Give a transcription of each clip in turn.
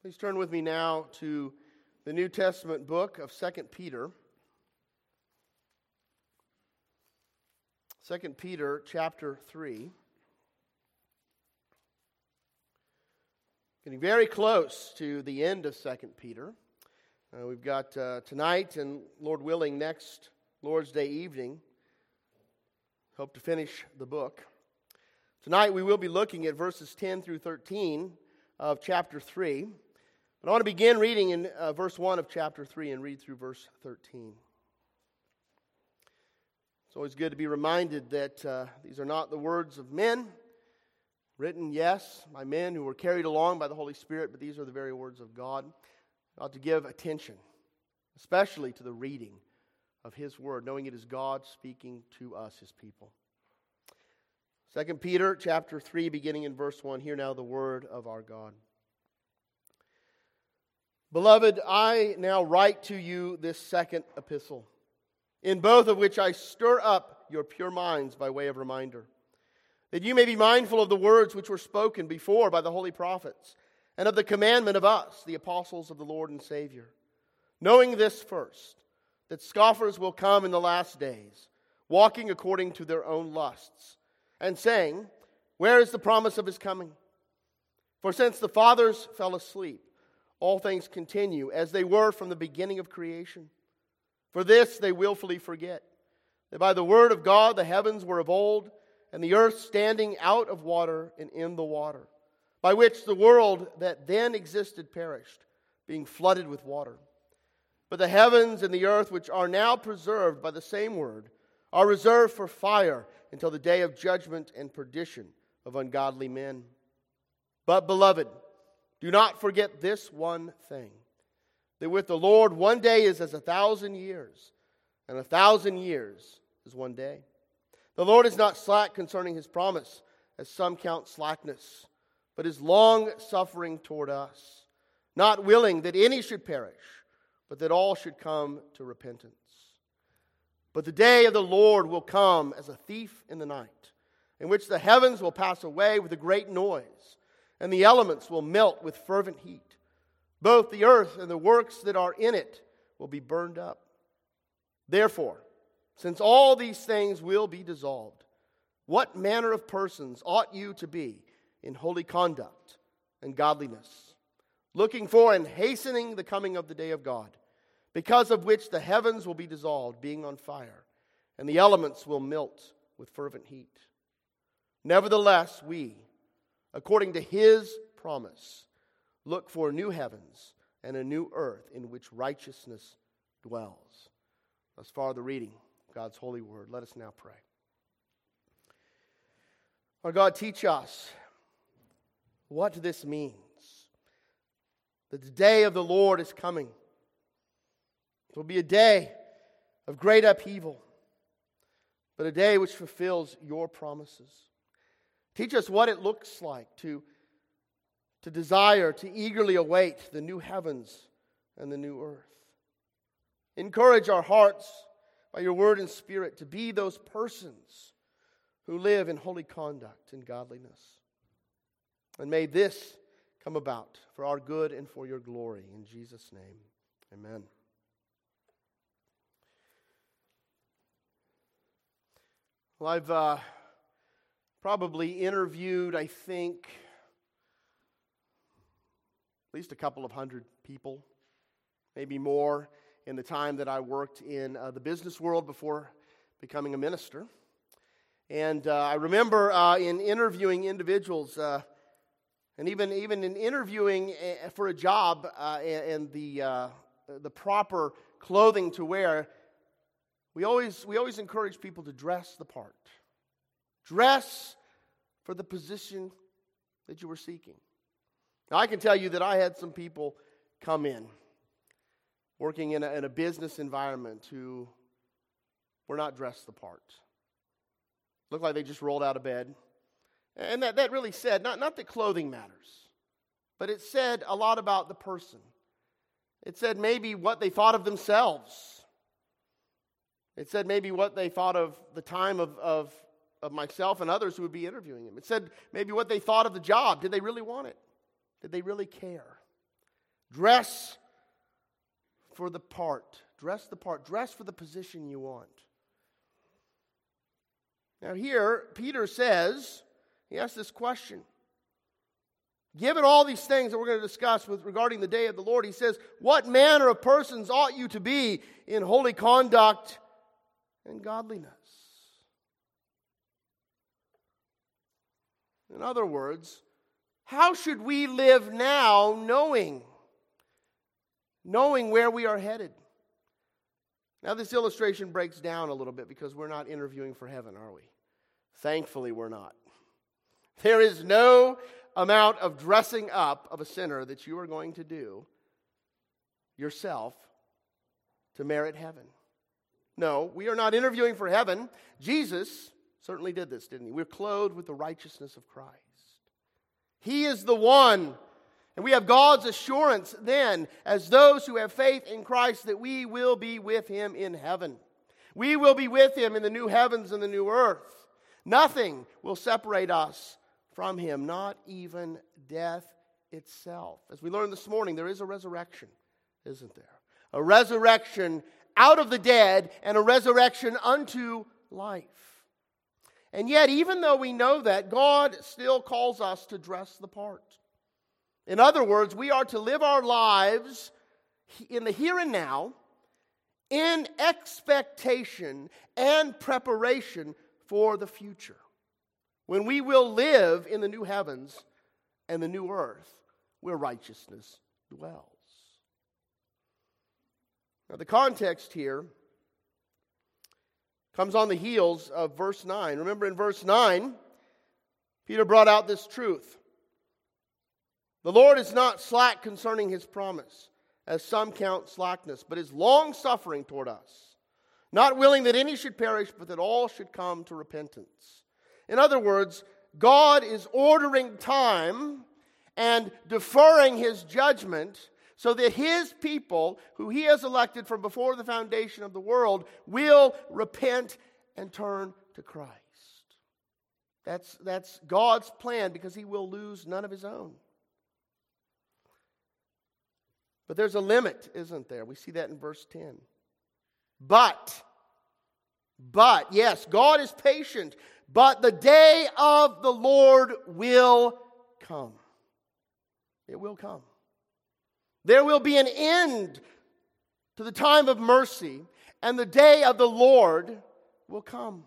Please turn with me now to the New Testament book of 2 Peter. 2 Peter chapter 3. Getting very close to the end of 2 Peter. We've got tonight and, Lord willing, next Lord's Day evening. Hope to finish the book. Tonight we will be looking at verses 10 through 13 of chapter 3. But I want to begin reading in verse 1 of chapter 3 and read through verse 13. It's always good to be reminded that these are not the words of men, written, yes, by men who were carried along by the Holy Spirit, but these are the very words of God. We ought to give attention, especially to the reading of His Word, knowing it is God speaking to us, His people. 2 Peter chapter 3, beginning in verse 1, hear now the word of our God. Beloved, I now write to you this second epistle, in both of which I stir up your pure minds by way of reminder, that you may be mindful of the words which were spoken before by the holy prophets, and of the commandment of us, the apostles of the Lord and Savior, knowing this first, that scoffers will come in the last days, walking according to their own lusts, and saying, where is the promise of His coming? For since the fathers fell asleep, all things continue as they were from the beginning of creation. For this they willfully forget, that by the word of God the heavens were of old, and the earth standing out of water and in the water, by which the world that then existed perished, being flooded with water. But the heavens and the earth, which are now preserved by the same word, are reserved for fire until the day of judgment and perdition of ungodly men. But, beloved, do not forget this one thing, that with the Lord 1 day is as 1,000 years, and 1,000 years is 1 day. The Lord is not slack concerning His promise, as some count slackness, but is long-suffering toward us, not willing that any should perish, but that all should come to repentance. But the day of the Lord will come as a thief in the night, in which the heavens will pass away with a great noise, and the elements will melt with fervent heat. Both the earth and the works that are in it will be burned up. Therefore, since all these things will be dissolved, what manner of persons ought you to be in holy conduct and godliness, looking for and hastening the coming of the day of God, because of which the heavens will be dissolved, being on fire, and the elements will melt with fervent heat? Nevertheless, we, according to His promise, look for new heavens and a new earth in which righteousness dwells. Thus far the reading of God's holy word. Let us now pray. Our God, teach us what this means, that the day of the Lord is coming. It will be a day of great upheaval, but a day which fulfills your promises. Teach us what it looks like to desire, to eagerly await the new heavens and the new earth. Encourage our hearts by your word and spirit to be those persons who live in holy conduct and godliness. And may this come about for our good and for your glory. In Jesus' name, amen. Well, I've probably interviewed, I think, at least a couple of hundred people, maybe more, in the time that I worked in the business world before becoming a minister. And I remember in interviewing individuals, and even in interviewing for a job and the proper clothing to wear, we always encourage people to dress the part. Dress for the position that you were seeking. Now, I can tell you that I had some people come in working in a business environment who were not dressed the part. Looked like they just rolled out of bed. And that really said, not that clothing matters, but it said a lot about the person. It said maybe what they thought of themselves. It said maybe what they thought of the time of myself and others who would be interviewing them. It said maybe what they thought of the job. Did they really want it? Did they really care? Dress for the part. Dress the part. Dress for the position you want. Now here, Peter says, he asks this question. Given all these things that we're going to discuss regarding the day of the Lord, he says, what manner of persons ought you to be in holy conduct and godliness? In other words, how should we live now knowing where we are headed? Now this illustration breaks down a little bit because we're not interviewing for heaven, are we? Thankfully we're not. There is no amount of dressing up of a sinner that you are going to do yourself to merit heaven. No, we are not interviewing for heaven. Jesus certainly did this, didn't he? We're clothed with the righteousness of Christ. He is the one. And we have God's assurance then, as those who have faith in Christ, that we will be with Him in heaven. We will be with Him in the new heavens and the new earth. Nothing will separate us from Him, not even death itself. As we learned this morning, there is a resurrection, isn't there? A resurrection out of the dead and a resurrection unto life. And yet, even though we know that, God still calls us to dress the part. In other words, we are to live our lives in the here and now in expectation and preparation for the future, when we will live in the new heavens and the new earth where righteousness dwells. Now, the context here comes on the heels of verse 9. Remember in verse 9, Peter brought out this truth. The Lord is not slack concerning His promise, as some count slackness, but is long-suffering toward us, not willing that any should perish, but that all should come to repentance. In other words, God is ordering time and deferring His judgment so that His people, who He has elected from before the foundation of the world, will repent and turn to Christ. That's God's plan, because He will lose none of His own. But there's a limit, isn't there? We see that in verse 10. But, yes, God is patient, but the day of the Lord will come. It will come. There will be an end to the time of mercy, and the day of the Lord will come.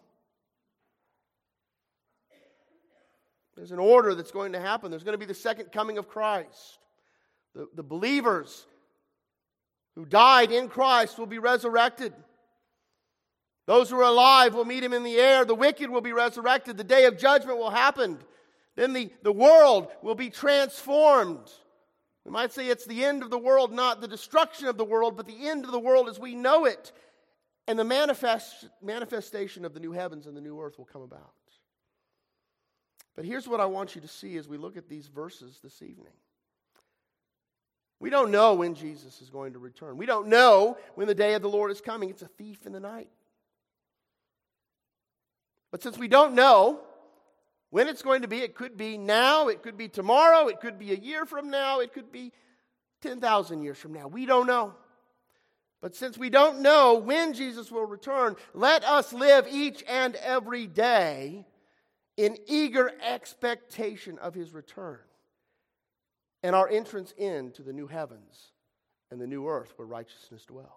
There's an order that's going to happen. There's going to be the second coming of Christ. The believers who died in Christ will be resurrected. Those who are alive will meet Him in the air. The wicked will be resurrected. The day of judgment will happen. Then the world will be transformed. We might say it's the end of the world, not the destruction of the world, but the end of the world as we know it. And the manifestation of the new heavens and the new earth will come about. But here's what I want you to see as we look at these verses this evening. We don't know when Jesus is going to return. We don't know when the day of the Lord is coming. It's a thief in the night. But since we don't know when it's going to be, it could be now, it could be tomorrow, it could be a year from now, it could be 10,000 years from now. We don't know. But since we don't know when Jesus will return, let us live each and every day in eager expectation of His return and our entrance into the new heavens and the new earth where righteousness dwells.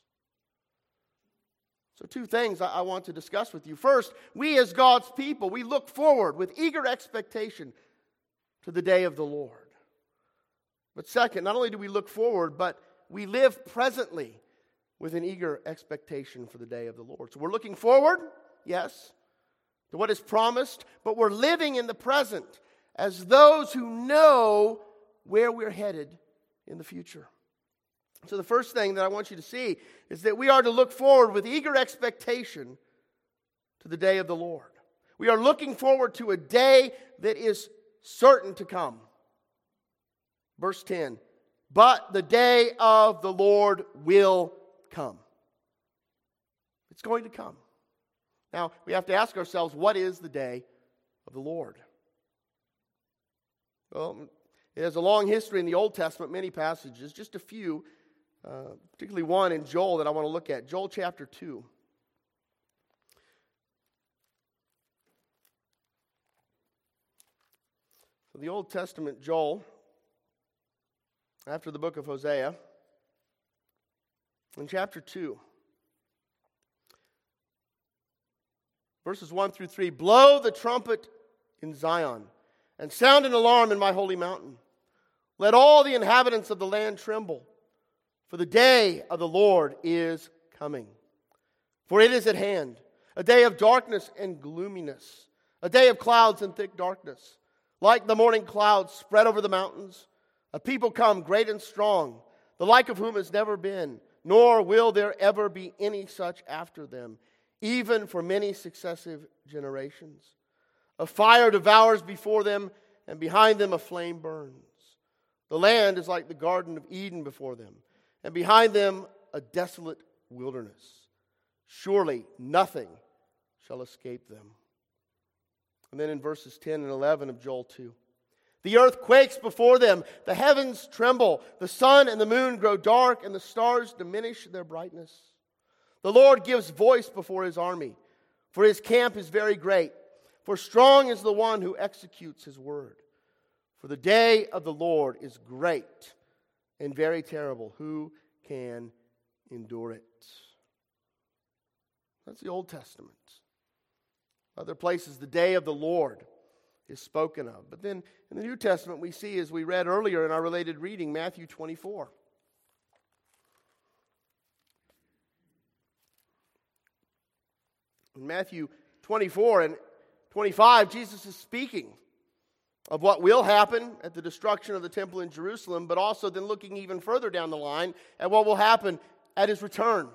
So 2 things I want to discuss with you. First, we as God's people, we look forward with eager expectation to the day of the Lord. But second, not only do we look forward, but we live presently with an eager expectation for the day of the Lord. So we're looking forward, yes, to what is promised, but we're living in the present as those who know where we're headed in the future. So the first thing that I want you to see is that we are to look forward with eager expectation to the day of the Lord. We are looking forward to a day that is certain to come. Verse 10, but the day of the Lord will come. It's going to come. Now, we have to ask ourselves, what is the day of the Lord? Well, It has a long history in the Old Testament, many passages, just a few, particularly one in Joel that I want to look at. Joel chapter 2. So the Old Testament, Joel, after the book of Hosea, in chapter 2, verses 1 through 3, blow the trumpet in Zion, and sound an alarm in my holy mountain. Let all the inhabitants of the land tremble, for the day of the Lord is coming. For it is at hand, a day of darkness and gloominess, a day of clouds and thick darkness. Like the morning clouds spread over the mountains, a people come great and strong, the like of whom has never been, nor will there ever be any such after them, even for many successive generations. A fire devours before them, and behind them a flame burns. The land is like the Garden of Eden before them, and behind them a desolate wilderness. Surely nothing shall escape them. And then in verses 10 and 11 of Joel 2, the earth quakes before them, the heavens tremble, the sun and the moon grow dark, and the stars diminish their brightness. The Lord gives voice before his army, for his camp is very great. For strong is the one who executes his word. For the day of the Lord is great and very terrible. Who can endure it? That's the Old Testament. Other places, the day of the Lord is spoken of. But then in the New Testament, we see, as we read earlier in our related reading, Matthew 24. In Matthew 24 and 25, Jesus is speaking of what will happen at the destruction of the temple in Jerusalem, but also then looking even further down the line at what will happen at his return.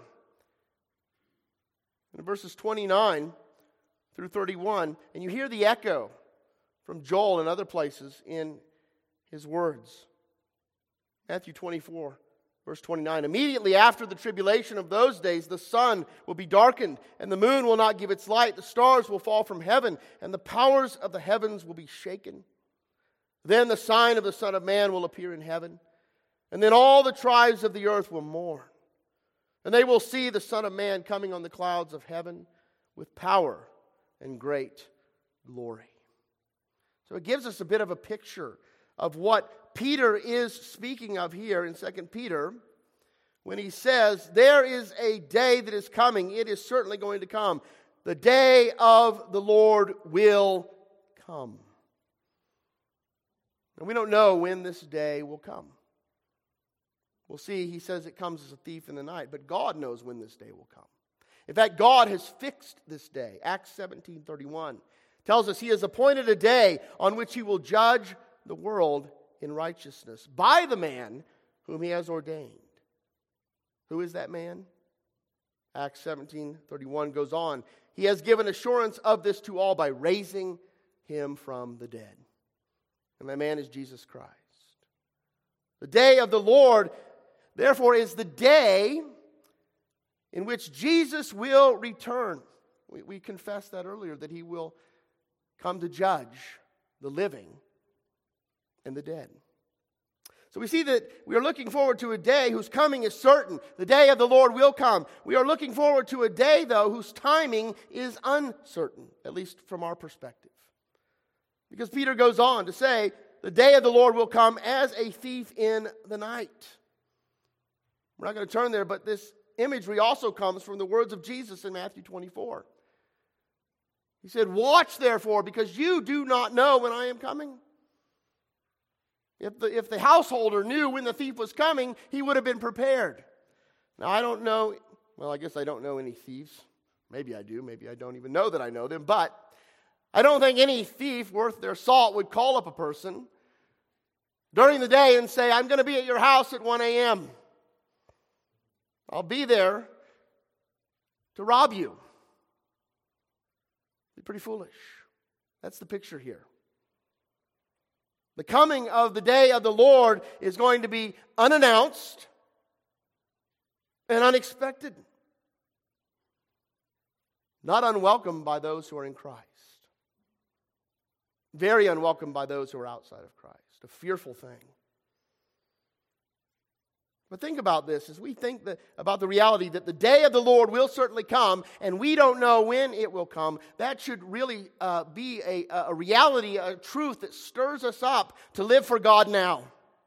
In verses 29 through 31, and you hear the echo from Joel and other places in his words. Matthew 24, verse 29. Immediately after the tribulation of those days, the sun will be darkened, and the moon will not give its light. The stars will fall from heaven, and the powers of the heavens will be shaken. Then the sign of the Son of Man will appear in heaven, and then all the tribes of the earth will mourn. And they will see the Son of Man coming on the clouds of heaven with power and great glory. So it gives us a bit of a picture of what Peter is speaking of here in 2 Peter when he says, there is a day that is coming. It is certainly going to come. The day of the Lord will come. And we don't know when this day will come. We'll see, he says it comes as a thief in the night, but God knows when this day will come. In fact, God has fixed this day. Acts 17:31 tells us he has appointed a day on which he will judge the world in righteousness by the man whom he has ordained. Who is that man? Acts 17:31 goes on. He has given assurance of this to all by raising him from the dead. And that man is Jesus Christ. The day of the Lord, therefore, is the day in which Jesus will return. We confessed that earlier, that he will come to judge the living and the dead. So we see that we are looking forward to a day whose coming is certain. The day of the Lord will come. We are looking forward to a day, though, whose timing is uncertain, at least from our perspective. Because Peter goes on to say, the day of the Lord will come as a thief in the night. We're not going to turn there, but this imagery also comes from the words of Jesus in Matthew 24. He said, watch therefore, because you do not know when I am coming. If the householder knew when the thief was coming, he would have been prepared. Now, I don't know, well, I guess I don't know any thieves. Maybe I do, maybe I don't even know that I know them, but I don't think any thief worth their salt would call up a person during the day and say, I'm going to be at your house at 1 a.m. I'll be there to rob you. Be pretty foolish. That's the picture here. The coming of the day of the Lord is going to be unannounced and unexpected. Not unwelcome by those who are in Christ. Very unwelcome by those who are outside of Christ. It's a fearful thing. But think about this as we think about the reality that the day of the Lord will certainly come, and we don't know when it will come. That should really be a reality, a truth that stirs us up to live for God now.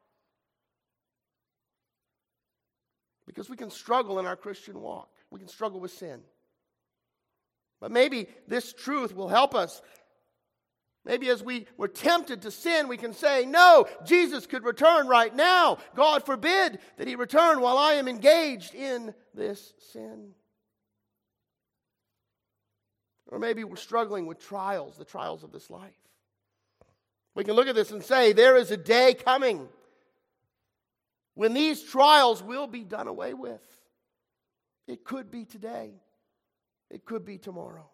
Because we can struggle in our Christian walk. We can struggle with sin. But maybe this truth will help us. Maybe as we were tempted to sin, we can say, no, Jesus could return right now. God forbid that he return while I am engaged in this sin. Or maybe we're struggling with trials, the trials of this life. We can look at this and say, there is a day coming when these trials will be done away with. It could be today. It could be tomorrow.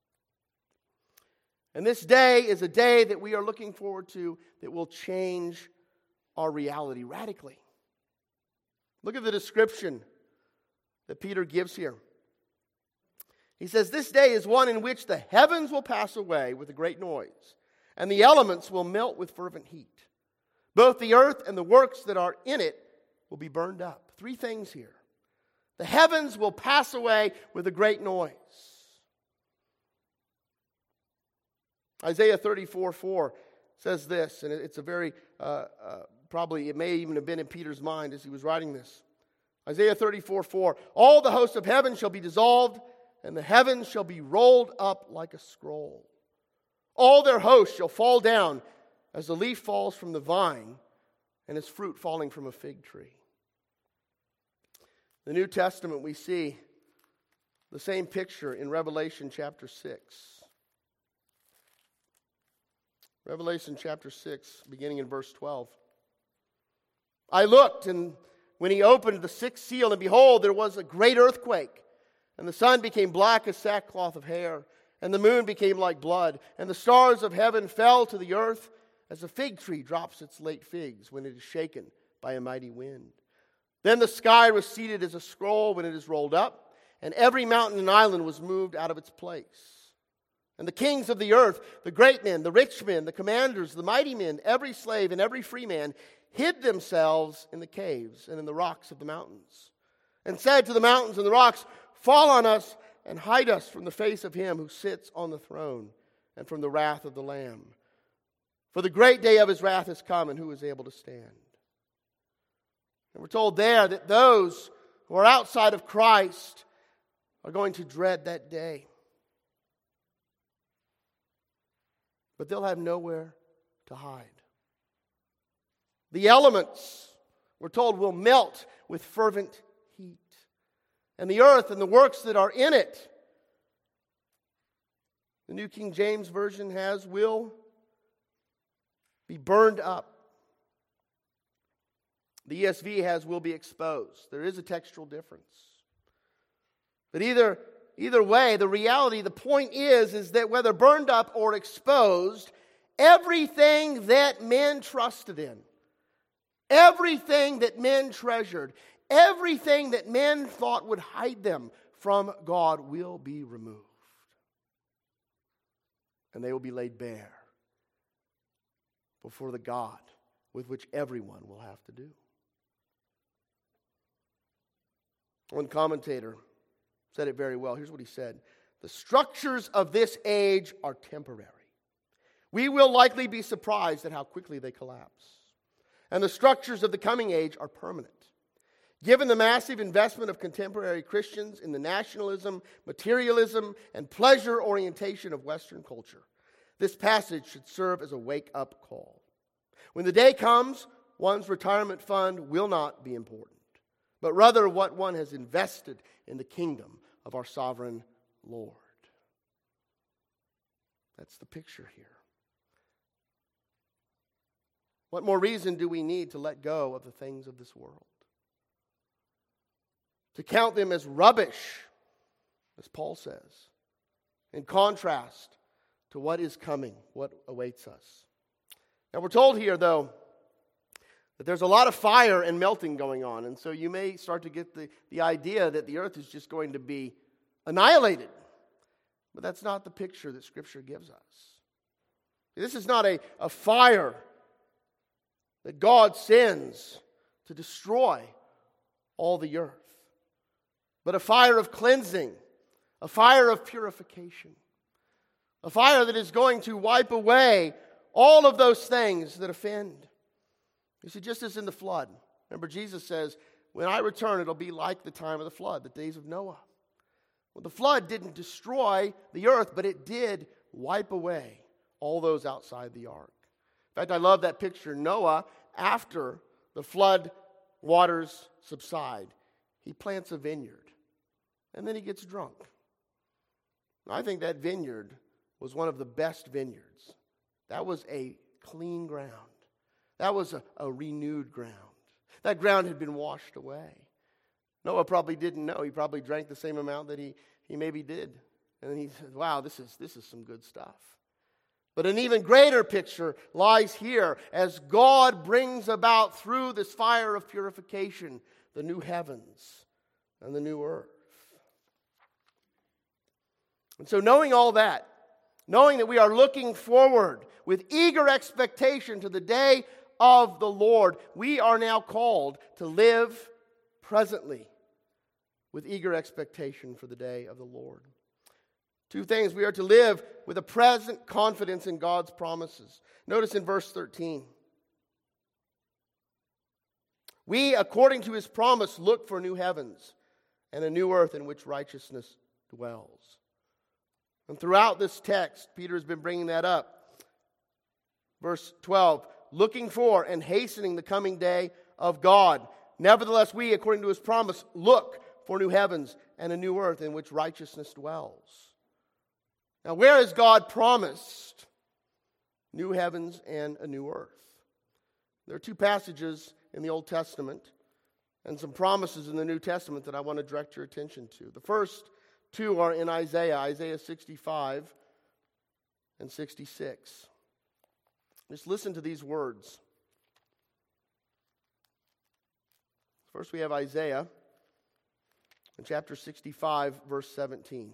And this day is a day that we are looking forward to that will change our reality radically. Look at the description that Peter gives here. He says, this day is one in which the heavens will pass away with a great noise, and the elements will melt with fervent heat. Both the earth and the works that are in it will be burned up. Three things here. The heavens will pass away with a great noise. Isaiah 34:4 says this, and it's a very, probably it may even have been in Peter's mind as he was writing this. Isaiah 34:4, all the hosts of heaven shall be dissolved, and the heavens shall be rolled up like a scroll. All their hosts shall fall down as the leaf falls from the vine, and as fruit falling from a fig tree. In the New Testament, we see the same picture in Revelation chapter 6. Revelation chapter 6, beginning in verse 12. I looked, and when he opened the sixth seal, and behold, there was a great earthquake, and the sun became black as sackcloth of hair, and the moon became like blood, and the stars of heaven fell to the earth, as a fig tree drops its late figs when it is shaken by a mighty wind. Then the sky receded as a scroll when it is rolled up, and every mountain and island was moved out of its place. And the kings of the earth, the great men, the rich men, the commanders, the mighty men, every slave and every free man, hid themselves in the caves and in the rocks of the mountains, and said to the mountains and the rocks, fall on us and hide us from the face of him who sits on the throne and from the wrath of the Lamb. For the great day of his wrath has come, and who is able to stand? And we're told there that those who are outside of Christ are going to dread that day. But they'll have nowhere to hide. The elements, we're told, will melt with fervent heat. And the earth and the works that are in it, the New King James Version has, will be burned up. The ESV has, will be exposed. There is a textual difference. But either way, the reality, the point is that whether burned up or exposed, everything that men trusted in, everything that men treasured, everything that men thought would hide them from God will be removed. And they will be laid bare before the God with which everyone will have to do. One commentator said it very well. Here's what he said. The structures of this age are temporary. We will likely be surprised at how quickly they collapse. And the structures of the coming age are permanent. Given the massive investment of contemporary Christians in the nationalism, materialism, and pleasure orientation of Western culture, this passage should serve as a wake-up call. When the day comes, one's retirement fund will not be important, but rather what one has invested in the kingdom of our sovereign Lord. That's the picture here. What more reason do we need to let go of the things of this world? To count them as rubbish, as Paul says, in contrast to what is coming, what awaits us. Now we're told here, though, that there's a lot of fire and melting going on, and so you may start to get the idea that the earth is just going to be annihilated. But that's not the picture that Scripture gives us. This is not a fire that God sends to destroy all the earth, but a fire of cleansing, a fire of purification, a fire that is going to wipe away all of those things that offend. You see, just as in the flood, remember Jesus says, when I return, it'll be like the time of the flood, the days of Noah. Well, the flood didn't destroy the earth, but it did wipe away all those outside the ark. In fact, I love that picture. Noah, after the flood waters subside, he plants a vineyard, and then he gets drunk. I think that vineyard was one of the best vineyards. That was a clean ground. That was a renewed ground. That ground had been washed away. Noah probably didn't know. He probably drank the same amount that he maybe did. And then he said, wow, this is some good stuff. But an even greater picture lies here as God brings about through this fire of purification the new heavens and the new earth. And so knowing all that, knowing that we are looking forward with eager expectation to the day of the Lord, we are now called to live presently with eager expectation for the day of the Lord. Two things. We are to live with a present confidence in God's promises. Notice in verse 13. We, according to his promise, look for new heavens and a new earth in which righteousness dwells. And throughout this text, Peter has been bringing that up. Verse 12, looking for and hastening the coming day of God. Nevertheless, we, according to his promise, look for new heavens and a new earth in which righteousness dwells. Now, where has God promised new heavens and a new earth? There are two passages in the Old Testament and some promises in the New Testament that I want to direct your attention to. The first two are in Isaiah 65 and 66. Just listen to these words. First we have Isaiah in chapter 65, verse 17.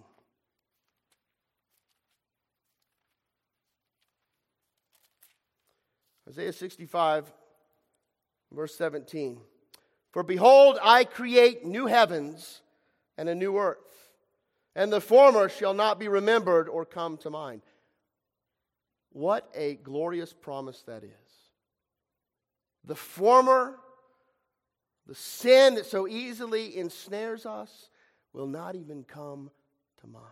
Isaiah 65, verse 17. For behold, I create new heavens and a new earth, and the former shall not be remembered or come to mind. What a glorious promise that is. The former, the sin that so easily ensnares us, will not even come to mind.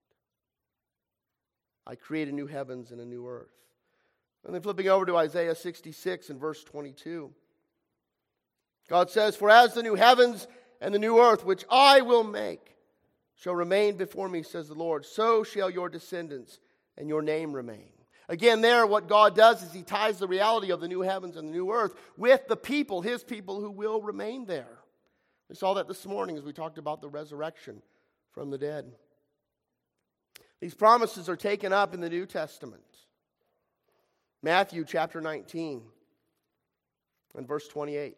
I create a new heavens and a new earth. And then flipping over to Isaiah 66 and verse 22. God says, for as the new heavens and the new earth, which I will make, shall remain before me, says the Lord, so shall your descendants and your name remain. Again, there, what God does is he ties the reality of the new heavens and the new earth with the people, his people who will remain there. We saw that this morning as we talked about the resurrection from the dead. These promises are taken up in the New Testament. Matthew chapter 19 and verse 28.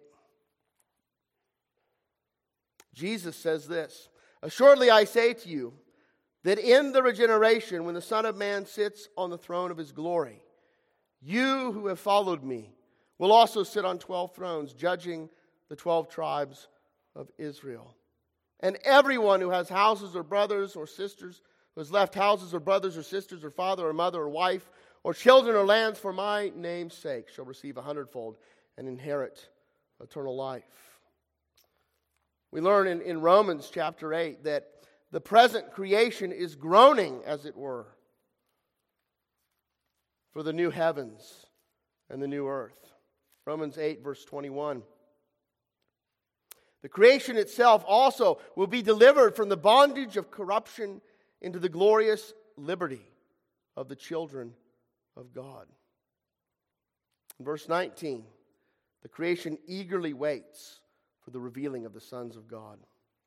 Jesus says this, assuredly I say to you, that in the regeneration, when the Son of Man sits on the throne of his glory, you who have followed me will also sit on 12 thrones, judging the 12 tribes of Israel. And everyone who has houses or brothers or sisters, who has left houses or brothers or sisters or father or mother or wife or children or lands for my name's sake shall receive 100-fold and inherit eternal life. We learn in Romans chapter 8 that the present creation is groaning, as it were, for the new heavens and the new earth. Romans 8, verse 21. The creation itself also will be delivered from the bondage of corruption into the glorious liberty of the children of God. In verse 19, the creation eagerly waits for the revealing of the sons of God.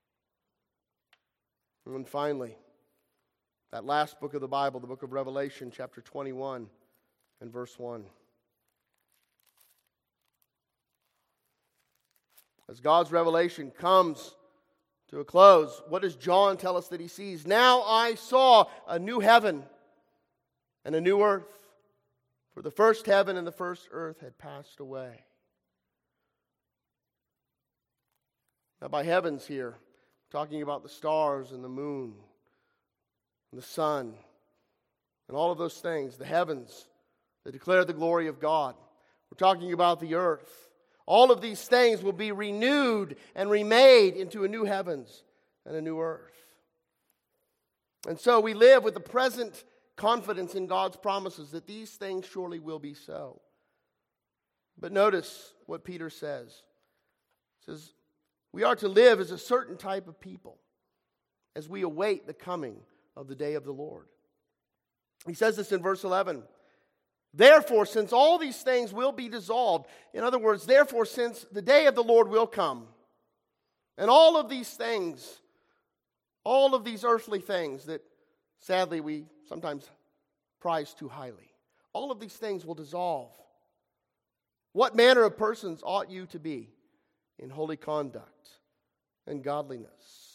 And then finally, that last book of the Bible, the book of Revelation, chapter 21 and verse 1. As God's revelation comes to a close, what does John tell us that he sees? Now I saw a new heaven and a new earth, for the first heaven and the first earth had passed away. Now, by heavens here, talking about the stars and the moon and the sun and all of those things, the heavens that declare the glory of God. We're talking about the earth. All of these things will be renewed and remade into a new heavens and a new earth. And so we live with the present confidence in God's promises that these things surely will be so. But notice what Peter says. He says, we are to live as a certain type of people as we await the coming of the day of the Lord. He says this in verse 11. Therefore, since all these things will be dissolved, in other words, therefore, since the day of the Lord will come, and all of these things, all of these earthly things that sadly we sometimes prize too highly, all of these things will dissolve. What manner of persons ought you to be in holy conduct and godliness?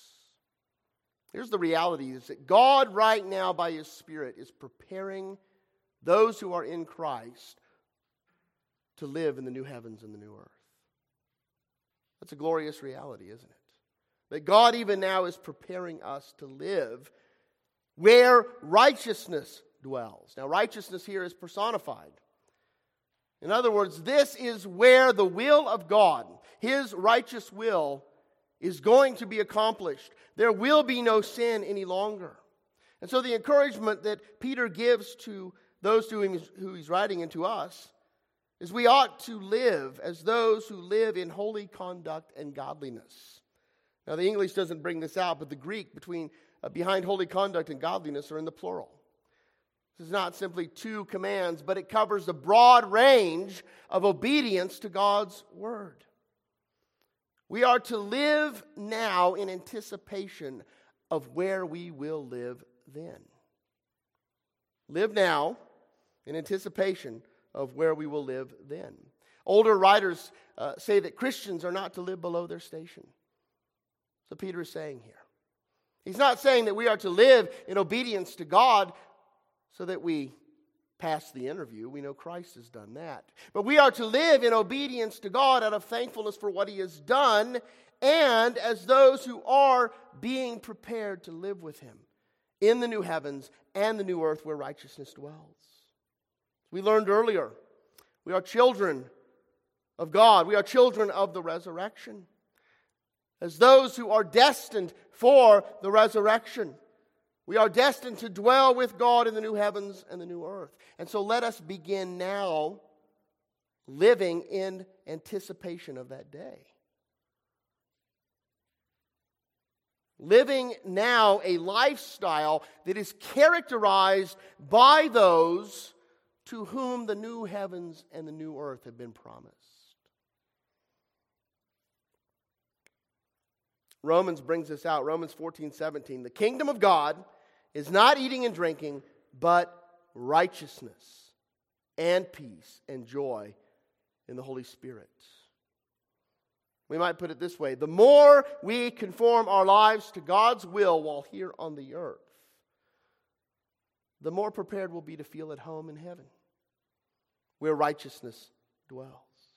Here's the reality, is that God right now by His Spirit is preparing those who are in Christ to live in the new heavens and the new earth. That's a glorious reality, isn't it? That God even now is preparing us to live where righteousness dwells. Now, righteousness here is personified. In other words, this is where the will of God, His righteous will, is going to be accomplished. There will be no sin any longer. And so the encouragement that Peter gives to those to whom he's writing and to us is we ought to live as those who live in holy conduct and godliness. Now, the English doesn't bring this out, but the Greek behind holy conduct and godliness are in the plural. This is not simply two commands, but it covers a broad range of obedience to God's word. We are to live now in anticipation of where we will live then. Live now in anticipation of where we will live then. Older writers say that Christians are not to live below their station. So Peter is saying here. He's not saying that we are to live in obedience to God so that we pass the interview. We know Christ has done that. But we are to live in obedience to God out of thankfulness for what He has done, and as those who are being prepared to live with Him in the new heavens and the new earth where righteousness dwells. We learned earlier, we are children of God. We are children of the resurrection. As those who are destined for the resurrection, we are destined to dwell with God in the new heavens and the new earth. And so let us begin now living in anticipation of that day. Living now a lifestyle that is characterized by those to whom the new heavens and the new earth have been promised. Romans brings this out. Romans 14:17. The kingdom of God is not eating and drinking, but righteousness and peace and joy in the Holy Spirit. We might put it this way. The more we conform our lives to God's will while here on the earth, the more prepared we'll be to feel at home in heaven, where righteousness dwells.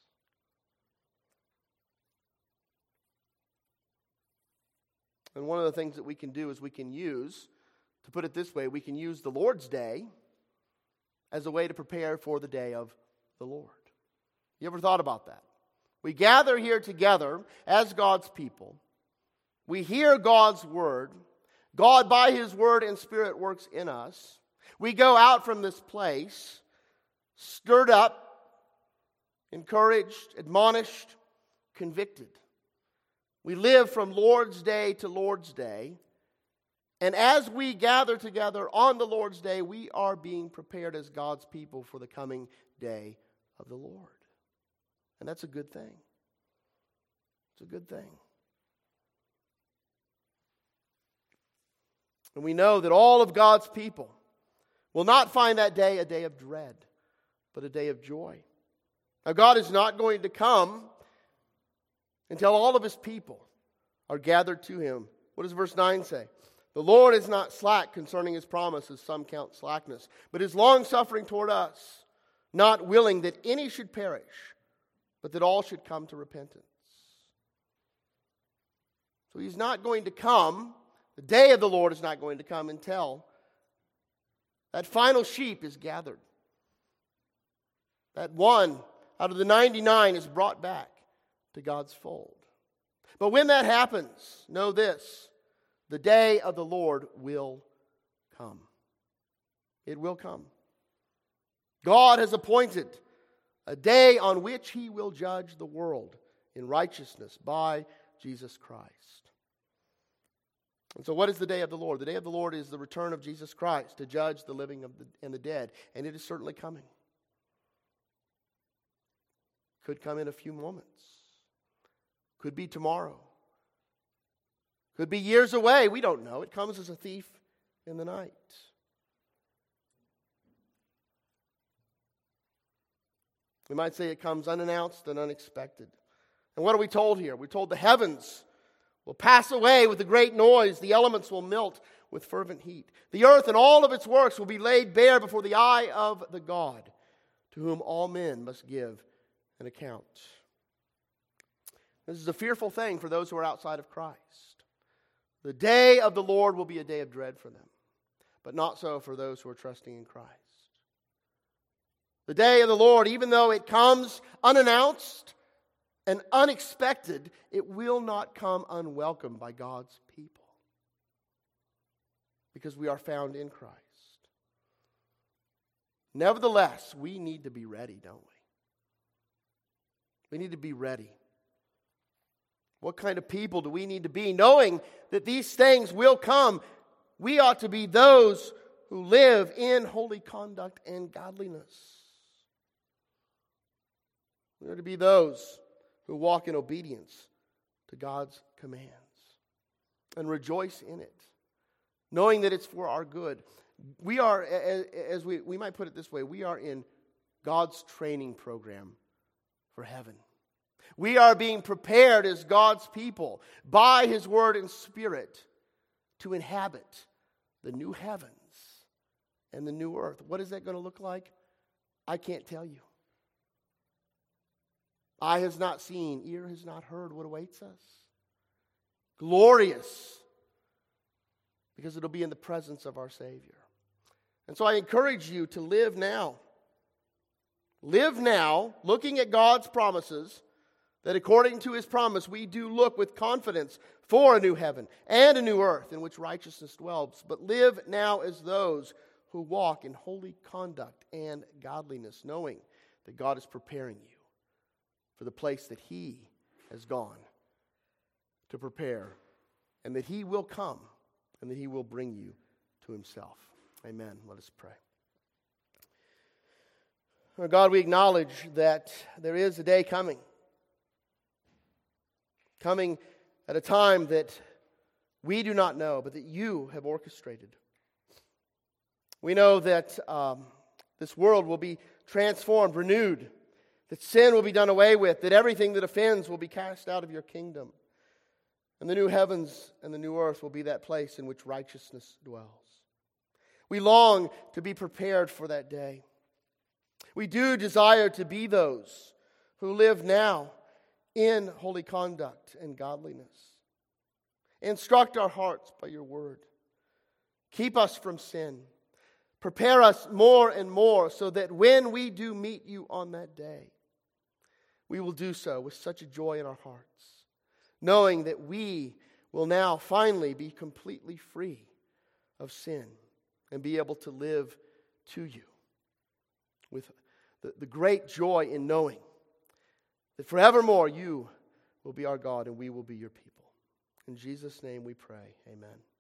And one of the things that we can do is we can use, to put it this way, we can use the Lord's Day as a way to prepare for the day of the Lord. You ever thought about that? We gather here together as God's people. We hear God's word. God, by His word and Spirit, works in us. We go out from this place stirred up, encouraged, admonished, convicted. We live from Lord's Day to Lord's Day. And as we gather together on the Lord's Day, we are being prepared as God's people for the coming day of the Lord. And that's a good thing. It's a good thing. And we know that all of God's people will not find that day a day of dread, but a day of joy. Now, God is not going to come until all of His people are gathered to Him. What does verse 9 say? The Lord is not slack concerning His promise, as some count slackness, but is long-suffering toward us, not willing that any should perish, but that all should come to repentance. So he's not going to come. The day of the Lord is not going to come until that final sheep is gathered. That one out of the 99 is brought back to God's fold. But when that happens, know this: the day of the Lord will come. It will come. God has appointed a day on which he will judge the world in righteousness by Jesus Christ. And so what is the day of the Lord? The day of the Lord is the return of Jesus Christ to judge the living and the dead. And it is certainly coming. Could come in a few moments. Could be tomorrow. Could be years away. We don't know. It comes as a thief in the night. We might say it comes unannounced and unexpected. And what are we told here? We're told the heavens will pass away with a great noise. The elements will melt with fervent heat. The earth and all of its works will be laid bare before the eye of the God, to whom all men must give an account. This is a fearful thing for those who are outside of Christ. The day of the Lord will be a day of dread for them, but not so for those who are trusting in Christ. The day of the Lord, even though it comes unannounced and unexpected, it will not come unwelcome by God's people, because we are found in Christ. Nevertheless, we need to be ready, don't we? We need to be ready. What kind of people do we need to be? Knowing that these things will come, we ought to be those who live in holy conduct and godliness. We are to be those who walk in obedience to God's commands and rejoice in it, knowing that it's for our good. We are, as we might put it this way, we are in God's training program for heaven. We are being prepared as God's people by His Word and Spirit to inhabit the new heavens and the new earth. What is that going to look like? I can't tell you. Eye has not seen, ear has not heard what awaits us. Glorious, because it'll be in the presence of our Savior. And so I encourage you to live now. Live now, looking at God's promises, that according to His promise, we do look with confidence for a new heaven and a new earth in which righteousness dwells. But live now as those who walk in holy conduct and godliness, knowing that God is preparing you for the place that He has gone to prepare, and that He will come and that He will bring you to Himself. Amen. Let us pray. Lord God, we acknowledge that there is a day coming at a time that we do not know, but that You have orchestrated. We know that this world will be transformed, renewed, that sin will be done away with, that everything that offends will be cast out of Your kingdom. And the new heavens and the new earth will be that place in which righteousness dwells. We long to be prepared for that day. We do desire to be those who live now in holy conduct and godliness. Instruct our hearts by Your word. Keep us from sin. Prepare us more and more so that when we do meet You on that day, we will do so with such a joy in our hearts, knowing that we will now finally be completely free of sin and be able to live to You with the great joy in knowing that forevermore You will be our God and we will be Your people. In Jesus' name we pray. Amen.